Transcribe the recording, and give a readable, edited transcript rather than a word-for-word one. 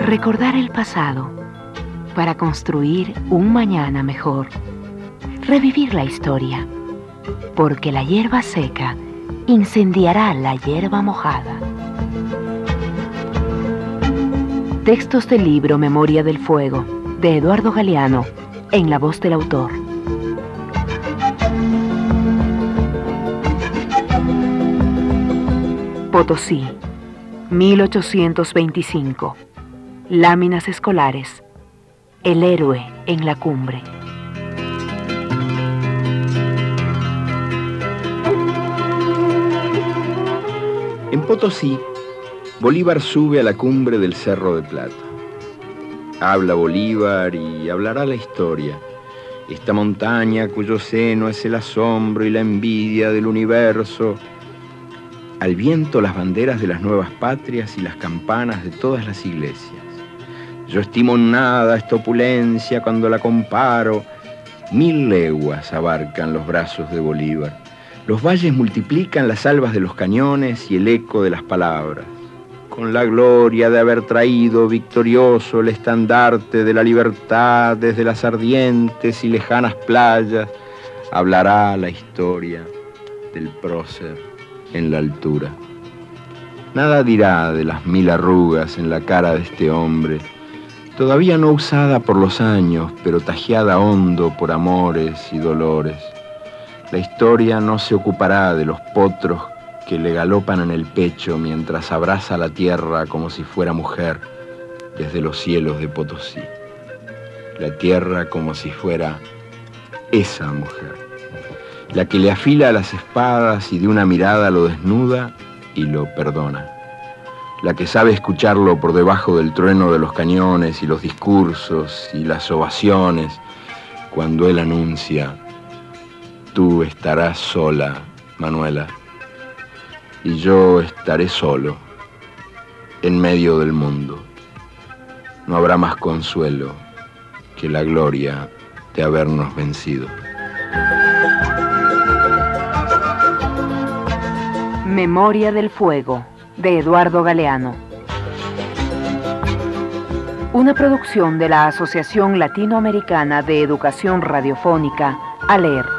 Recordar el pasado para construir un mañana mejor. Revivir la historia, porque la hierba seca incendiará la hierba mojada. Textos del libro Memoria del Fuego, de Eduardo Galeano, en la voz del autor. Potosí, 1825. Láminas escolares. El héroe en la cumbre. En Potosí, Bolívar sube a la cumbre del Cerro de Plata. Habla Bolívar y hablará la historia. Esta montaña cuyo seno es el asombro y la envidia del universo. Al viento las banderas de las nuevas patrias y las campanas de todas las iglesias. Yo estimo en nada esta opulencia cuando la comparo. 1000 leguas abarcan los brazos de Bolívar. Los valles multiplican las albas de los cañones y el eco de las palabras. Con la gloria de haber traído victorioso el estandarte de la libertad desde las ardientes y lejanas playas, hablará la historia del prócer en la altura. Nada dirá de las 1000 arrugas en la cara de este hombre, todavía no usada por los años, pero tajeada hondo por amores y dolores. La historia no se ocupará de los potros que le galopan en el pecho mientras abraza la tierra como si fuera mujer desde los cielos de Potosí. La tierra como si fuera esa mujer, la que le afila las espadas y de una mirada lo desnuda y lo perdona. La que sabe escucharlo por debajo del trueno de los cañones y los discursos y las ovaciones cuando él anuncia: tú estarás sola, Manuela, y yo estaré solo en medio del mundo. No habrá más consuelo que la gloria de habernos vencido. Memoria del Fuego, de Eduardo Galeano. Una producción de la Asociación Latinoamericana de Educación Radiofónica, ALER.